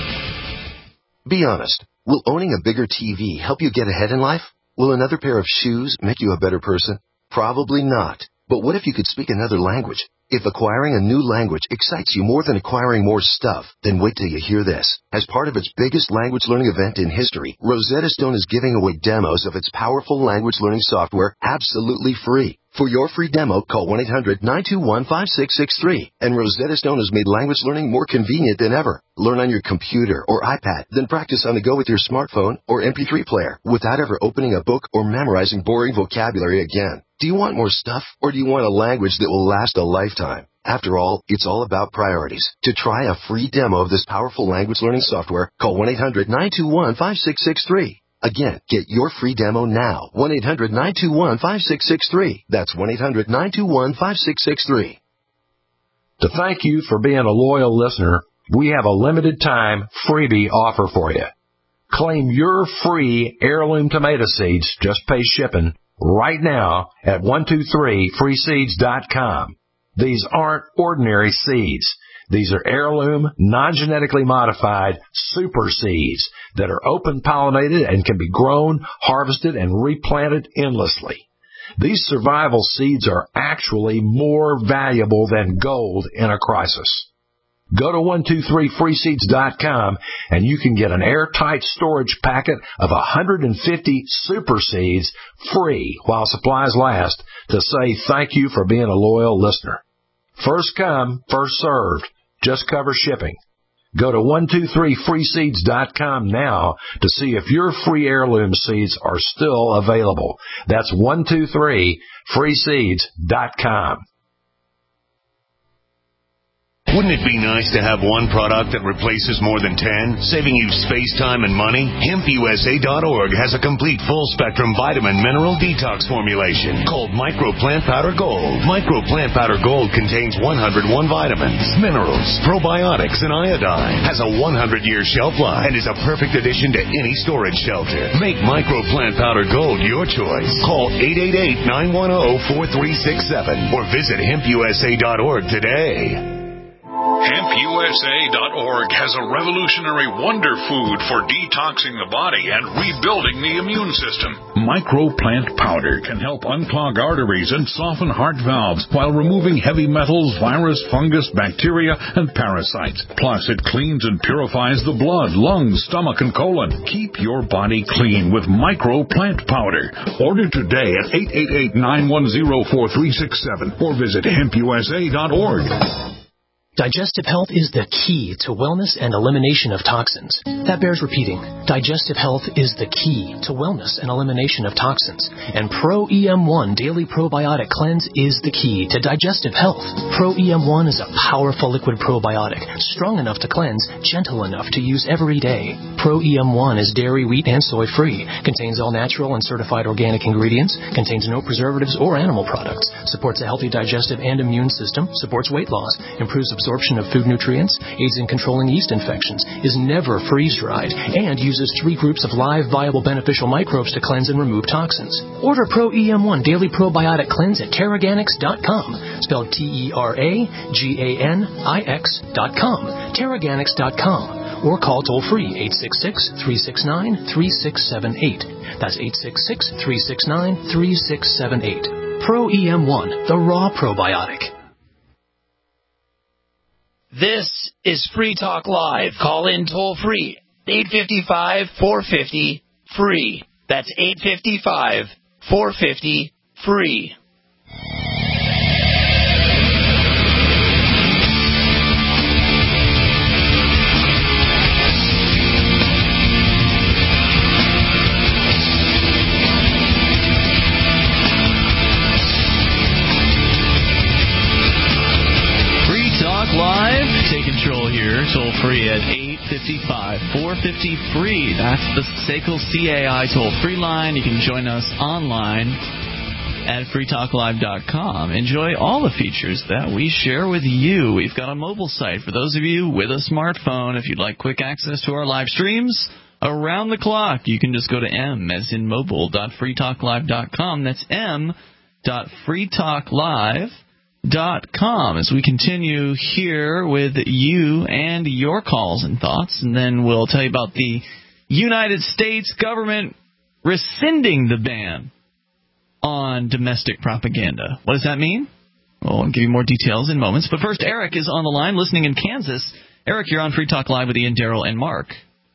Be honest. Will owning a bigger T V help you get ahead in life? Will another pair of shoes make you a better person? Probably not. But what if you could speak another language? If acquiring a new language excites you more than acquiring more stuff, then wait till you hear this. As part of its biggest language learning event in history, Rosetta Stone is giving away demos of its powerful language learning software absolutely free. For your free demo, call one eight hundred, nine two one, five six six three. And Rosetta Stone has made language learning more convenient than ever. Learn on your computer or iPad, then practice on the go with your smartphone or M P three player without ever opening a book or memorizing boring vocabulary again. Do you want more stuff, or do you want a language that will last a lifetime? After all, it's all about priorities. To try a free demo of this powerful language learning software, call one eight hundred, nine two one, five six six three. Again, get your free demo now. one eight hundred, nine two one, five six six three. That's one eight hundred, nine two one, five six six three. To thank you for being a loyal listener, we have a limited time freebie offer for you. Claim your free heirloom tomato seeds, just pay shipping, right now at one two three free seeds dot com. These aren't ordinary seeds. These are heirloom, non-genetically modified super seeds that are open-pollinated and can be grown, harvested, and replanted endlessly. These survival seeds are actually more valuable than gold in a crisis. Go to one two three free seeds dot com and you can get an airtight storage packet of one hundred fifty super seeds free while supplies last to say thank you for being a loyal listener. First come, first served. Just cover shipping. Go to one two three free seeds dot com now to see if your free heirloom seeds are still available. That's one two three free seeds dot com. Wouldn't it be nice to have one product that replaces more than ten, saving you space, time, and money? hemp u s a dot org has a complete full-spectrum vitamin mineral detox formulation called Micro Plant Powder Gold. Micro Plant Powder Gold contains one hundred one vitamins, minerals, probiotics, and iodine. Has a one hundred year shelf life and is a perfect addition to any storage shelter. Make Micro Plant Powder Gold your choice. Call eight eight eight, nine one zero, four three six seven or visit hemp u s a dot org today. hemp u s a dot org has a revolutionary wonder food for detoxing the body and rebuilding the immune system. Microplant powder can help unclog arteries and soften heart valves while removing heavy metals, virus, fungus, bacteria, and parasites. Plus, it cleans and purifies the blood, lungs, stomach, and colon. Keep your body clean with Microplant powder. Order today at eight eight eight, nine one zero, four three six seven or visit hemp u s a dot org. Digestive health is the key to wellness and elimination of toxins. That bears repeating. Digestive health is the key to wellness and elimination of toxins. And Pro E M one Daily Probiotic Cleanse is the key to digestive health. Pro E M one is a powerful liquid probiotic, strong enough to cleanse, gentle enough to use every day. Pro E M one is dairy, wheat, and soy-free, contains all natural and certified organic ingredients, contains no preservatives or animal products, supports a healthy digestive and immune system, supports weight loss, improves absorption of food nutrients, aids in controlling yeast infections, is never freeze-dried, and uses three groups of live, viable, beneficial microbes to cleanse and remove toxins. Order Pro E M one Daily Probiotic Cleanse at Terraganics dot com, spelled T E R A G A N I X dot com, Terraganics dot com, or call toll-free eight six six, three six nine, three six seven eight. That's eight six six, three six nine, three six seven eight. Pro E M one, the raw probiotic. This is Free Talk Live. Call in toll free. eight five five, four five zero, free. That's eight five five, four five zero, free. Live, take control here, toll free at eight five five, four five zero, free. That's the S A C L C A I toll free line. You can join us online at free talk live dot com. Enjoy all the features that we share with you. We've got a mobile site for those of you with a smartphone. If you'd like quick access to our live streams around the clock, you can just go to m as in mobile dot free talk live dot com. That's m dot free talk live dot com as we continue here with you and your calls and thoughts, and then we'll tell you about the United States government rescinding the ban on domestic propaganda. What does that mean? Well, I'll give you more details in moments, but first, Eric is on the line listening in Kansas. Eric, you're on Free Talk Live with Ian, Daryl, and Mark.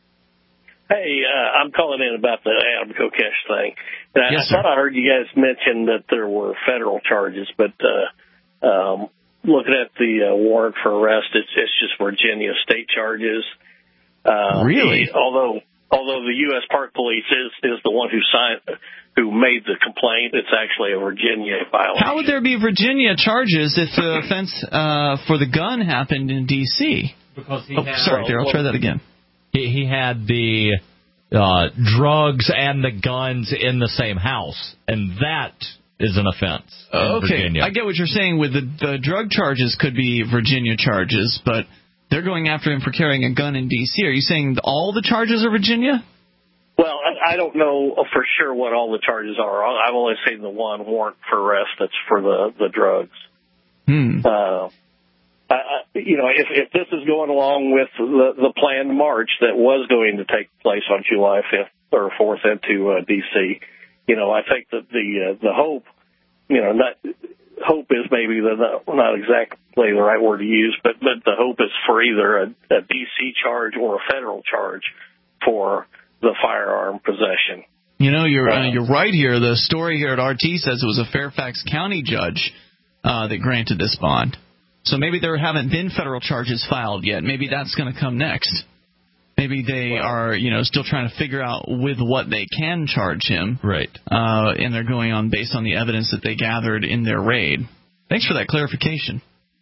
Hey, uh, I'm calling in about the Adam Kokesh thing. And I, yes, I thought I heard you guys mention that there were federal charges, but uh Um, looking at the uh, warrant for arrest, it's, it's just Virginia state charges. Uh, really? He, although although the U S Park Police is, is the one who signed, who made the complaint, it's actually a Virginia violation. How would there be Virginia charges if the offense uh, for the gun happened in D C? Because he oh, had, sorry, Daryl, I'll try that again. He, he had the uh, drugs and the guns in the same house, and that is an offense in okay, Virginia. I get what you're saying with the, the drug charges could be Virginia charges, but they're going after him for carrying a gun in D C. Are you saying all the charges are Virginia? Well, I, I don't know for sure what all the charges are. I've only seen the one warrant for arrest that's for the, the drugs. Hmm. Uh, I, I, you know, if, if this is going along with the, the planned march that was going to take place on July fifth or fourth into uh, D C, you know, I think that the uh, the hope, you know, not hope is maybe the not, not exactly the right word to use, but but the hope is for either a, a D C charge or a federal charge for the firearm possession. You know, you're uh, you're right here. The story here at R T says it was a Fairfax County judge uh, that granted this bond. So maybe there haven't been federal charges filed yet. Maybe that's going to come next. Maybe they well, are, you know, still trying to figure out with what they can charge him. Right. Uh, and they're going on based on the evidence that they gathered in their raid. Thanks for that clarification.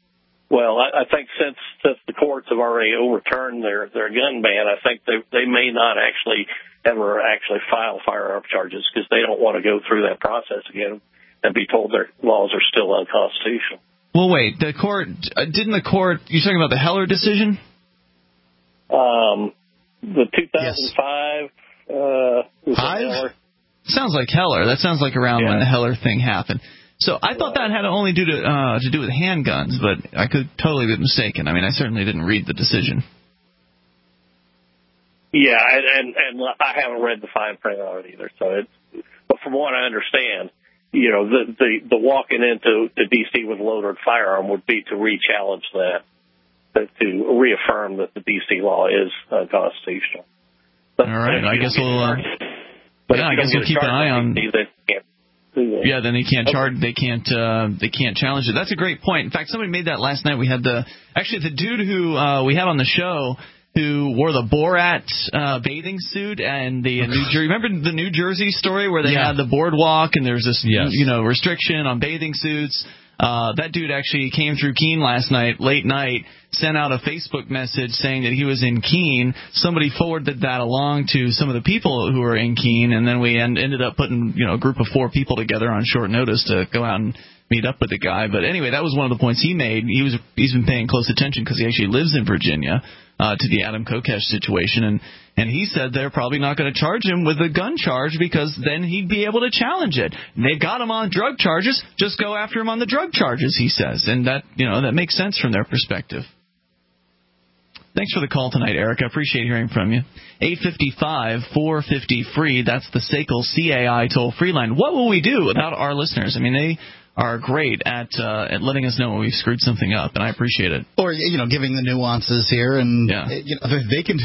Well, I, I think since since the courts have already overturned their their gun ban, I think they they may not actually ever actually file firearm charges because they don't want to go through that process again and be told their laws are still unconstitutional. Well, wait, the court uh, didn't the court? You're talking about the Heller decision? Um, the two thousand five. Yes. Uh, Five? Sounds like Heller. That sounds like around yeah. when the Heller thing happened. So I thought that had only do to uh, to do with handguns, but I could totally be mistaken. I mean, I certainly didn't read the decision. Yeah, and and I haven't read the fine print on it either. So, it's, but from what I understand, you know, the the, the walking into to D C with a loaded firearm would be to re-challenge that, to reaffirm that the D C law is unconstitutional. All right, I guess we'll. Uh, But yeah, I guess we'll keep an eye on. Yeah. yeah, then they can't charge. They can't. Uh, they can't challenge it. That's a great point. In fact, somebody made that last night. We had the actually the dude who uh, we had on the show who wore the Borat uh, bathing suit and the uh, New Jersey. Remember the New Jersey story where they yeah. had the boardwalk and there was this yes. you know restriction on bathing suits. Uh, that dude actually came through Keene last night, late night, sent out a Facebook message saying that he was in Keene. Somebody forwarded that along to some of the people who were in Keene, and then we end, ended up putting, you know, a group of four people together on short notice to go out and meet up with the guy. But anyway, that was one of the points he made. He was he's been paying close attention because he actually lives in Virginia uh, to the Adam Kokesh situation, and and he said they're probably not going to charge him with a gun charge because then he'd be able to challenge it. And they've got him on drug charges. Just go after him on the drug charges, he says, and that you know that makes sense from their perspective. Thanks for the call tonight, Eric. I appreciate hearing from you. eight five five, four five zero, free. That's the S A C L C A I toll-free line. What will we do without our listeners? I mean, they are great at uh, at letting us know when we've screwed something up, and I appreciate it. Or, you know, giving the nuances here. And yeah. you know, they can...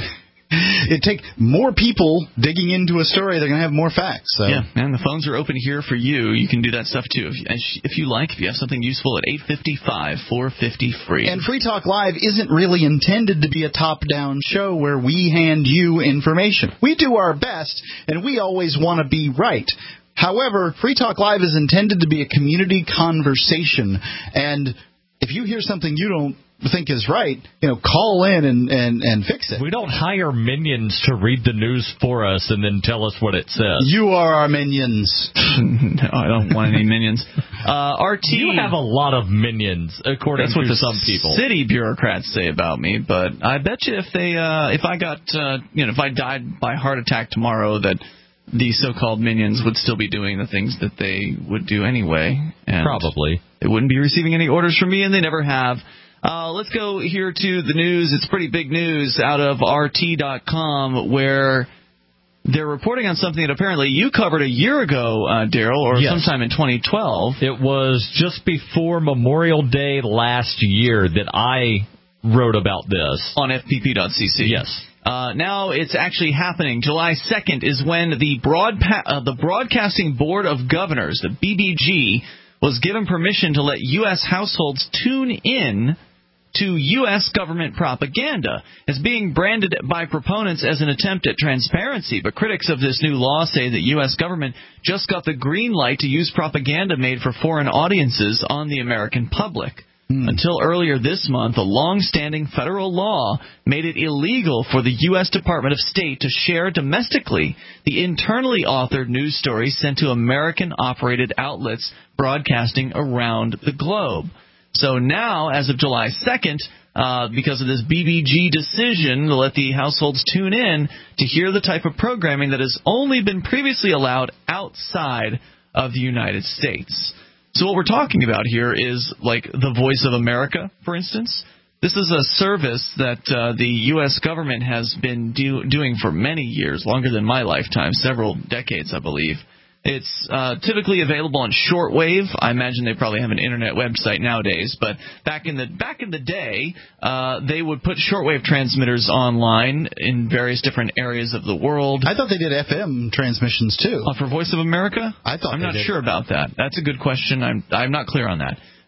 It take more people digging into a story. They're going to have more facts. So. Yeah, and the phones are open here for you. You can do that stuff, too. If you, if you like, if you have something useful at eight five five, four five zero, free. And Free Talk Live isn't really intended to be a top-down show where we hand you information. We do our best, and we always want to be right. However, Free Talk Live is intended to be a community conversation. And if you hear something you don't think is right, you know, call in and, and, and fix it. We don't hire minions to read the news for us and then tell us what it says. You are our minions. No, I don't want any minions. Uh, R T. You have a lot of minions, according That's what to the some people. City bureaucrats say about me, but I bet you if they, uh, if I got, uh, you know, if I died by heart attack tomorrow, that the so-called minions would still be doing the things that they would do anyway. And probably. They wouldn't be receiving any orders from me, and they never have. Uh, let's go here to the news. It's pretty big news out of R T dot com where they're reporting on something that apparently you covered a year ago, uh, Daryl, or yes. sometime in twenty twelve. It was just before Memorial Day last year that I wrote about this. On F P P dot C C. Yes. Uh, now it's actually happening. July second is when the, broadpa- uh, the Broadcasting Board of Governors, the B B G, was given permission to let U S households tune in to U S government propaganda. It's being branded by proponents as an attempt at transparency, but critics of this new law say the U S government just got the green light to use propaganda made for foreign audiences on the American public. Hmm. Until earlier this month, a long-standing federal law made it illegal for the U S Department of State to share domestically the internally authored news stories sent to American-operated outlets broadcasting around the globe. So now, as of July second, uh, because of this B B G decision to let the households tune in to hear the type of programming that has only been previously allowed outside of the United States. So what we're talking about here is like the Voice of America, for instance. This is a service that uh, the U S government has been do- doing for many years, longer than my lifetime, several decades, I believe. It's uh, typically available on shortwave. I imagine they probably have an internet website nowadays, but back in the back in the day, uh, they would put shortwave transmitters online in various different areas of the world. I thought they did F M transmissions too. Uh, for Voice of America? I thought I'm they not did. sure about that. That's a good question. I'm I'm not clear on that.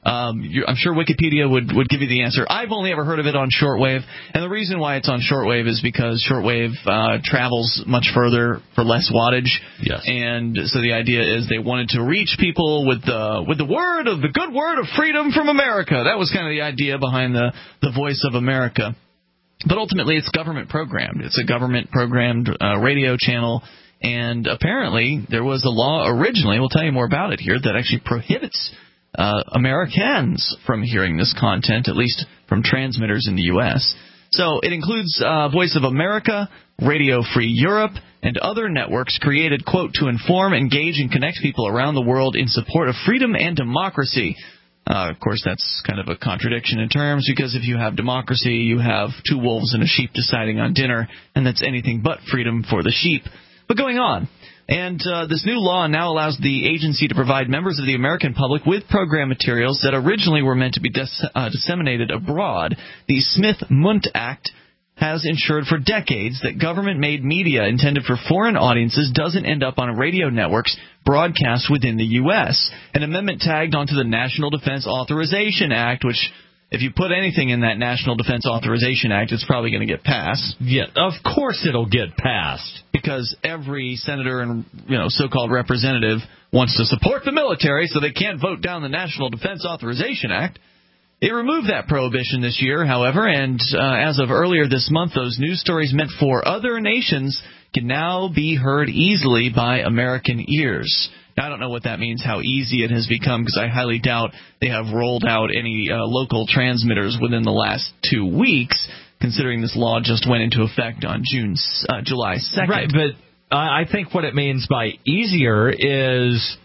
Um, you, I'm sure Wikipedia would, would give you the answer. I've only ever heard of it on shortwave, and the reason why it's on shortwave is because shortwave uh, travels much further for less wattage. Yes. And so the idea is they wanted to reach people with the with the word of the good word of freedom from America. That was kind of the idea behind the, the Voice of America. But ultimately, it's government programmed. It's a government programmed uh, radio channel. And apparently, there was a law originally, we'll tell you more about it here, that actually prohibits uh, Americans from hearing this content, at least from transmitters in the U S So it includes uh, Voice of America, Radio Free Europe, and other networks created, quote, to inform, engage, and connect people around the world in support of freedom and democracy. Uh, of course, that's kind of a contradiction in terms, because if you have democracy, you have two wolves and a sheep deciding on dinner, and that's anything but freedom for the sheep. But going on, and uh, this new law now allows the agency to provide members of the American public with program materials that originally were meant to be dis- uh, disseminated abroad. The Smith-Mundt Act has ensured for decades that government-made media intended for foreign audiences doesn't end up on radio networks broadcast within the U S An amendment tagged onto the National Defense Authorization Act, which, if you put anything in that National Defense Authorization Act, it's probably going to get passed. Yeah, of course it'll get passed. Because every senator and, you know, so-called representative wants to support the military, so they can't vote down the National Defense Authorization Act. They removed that prohibition this year, however, and uh, as of earlier this month, those news stories meant for other nations can now be heard easily by American ears. Now, I don't know what that means, how easy it has become, because I highly doubt they have rolled out any uh, local transmitters within the last two weeks, considering this law just went into effect on June, uh, July second. Right, but I think what it means by easier is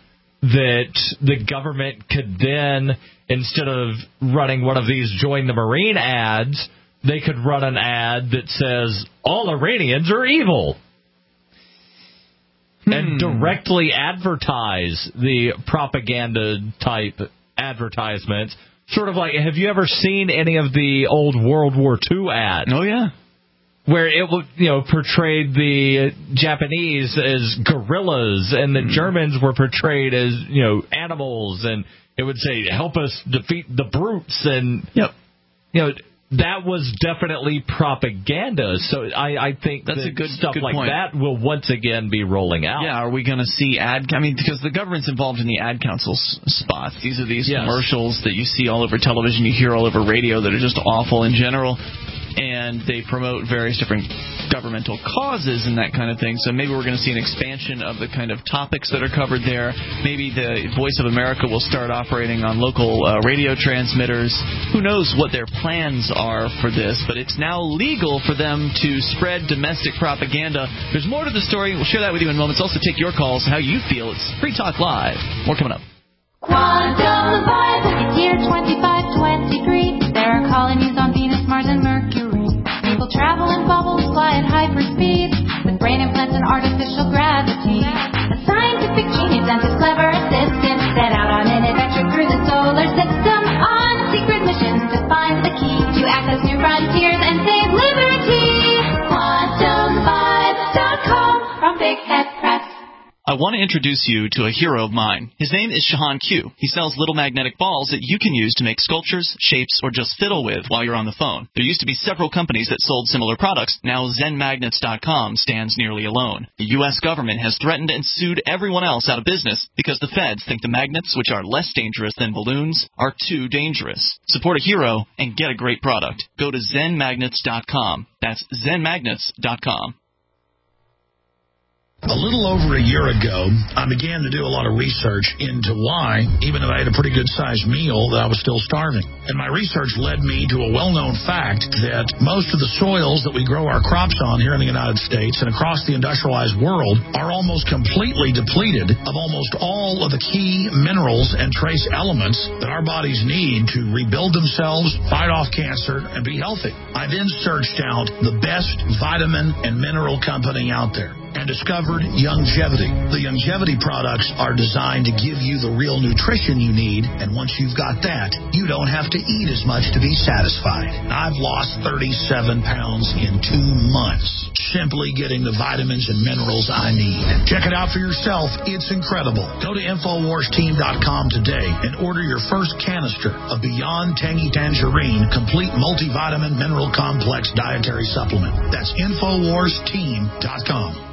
that the government could then, instead of running one of these Join the Marine ads, they could run an ad that says, all Iranians are evil. Hmm. And directly advertise the propaganda-type advertisements. Sort of like, have you ever seen any of the old World War Two ads? Oh, yeah. Where it, you know, portrayed the Japanese as gorillas and the mm. Germans were portrayed as, you know, animals, and it would say, help us defeat the brutes, and, yep. you know, that was definitely propaganda. So I, I think that's that a good stuff good like point. that will once again be rolling out. Yeah, are we going to see ad? I mean, because the government's involved in the ad council spots. These are these yes. commercials that you see all over television, you hear all over radio that are just awful in general. And they promote various different governmental causes and that kind of thing. So maybe we're going to see an expansion of the kind of topics that are covered there. Maybe the Voice of America will start operating on local uh, radio transmitters. Who knows what their plans are for this, but it's now legal for them to spread domestic propaganda. There's more to the story. We'll share that with you in moments. Also take your calls, how you feel. It's Free Talk Live. More coming up. Quantum Vibe, it's year twenty-five twenty-three. There are colonies on Venus, Mars, and Mercury. People travel in bubbles, fly at hyperspeed, with brain implants and artificial gravity. A scientific genius and his clever assistant set out on an adventure through the solar system on secret missions to find the key to access new frontiers and save liberty. Quantum Vibe dot com from Big Head Press. I want to introduce you to a hero of mine. His name is Shahan Q. He sells little magnetic balls that you can use to make sculptures, shapes, or just fiddle with while you're on the phone. There used to be several companies that sold similar products. Now Zen Magnets dot com stands nearly alone. The U S government has threatened and sued everyone else out of business because the feds think the magnets, which are less dangerous than balloons, are too dangerous. Support a hero and get a great product. Go to Zen Magnets dot com. That's Zen Magnets dot com. A little over a year ago, I began to do a lot of research into why, even though I had a pretty good-sized meal, that I was still starving. And my research led me to a well-known fact that most of the soils that we grow our crops on here in the United States and across the industrialized world are almost completely depleted of almost all of the key minerals and trace elements that our bodies need to rebuild themselves, fight off cancer, and be healthy. I then searched out the best vitamin and mineral company out there and discovered Youngevity. The Youngevity products are designed to give you the real nutrition you need, and once you've got that, you don't have to eat as much to be satisfied. I've lost thirty-seven pounds in two months. simply getting the vitamins and minerals I need. Check it out for yourself. It's incredible. Go to Infowars Team dot com today and order your first canister of Beyond Tangy Tangerine Complete Multivitamin Mineral Complex Dietary Supplement. That's Infowars Team dot com.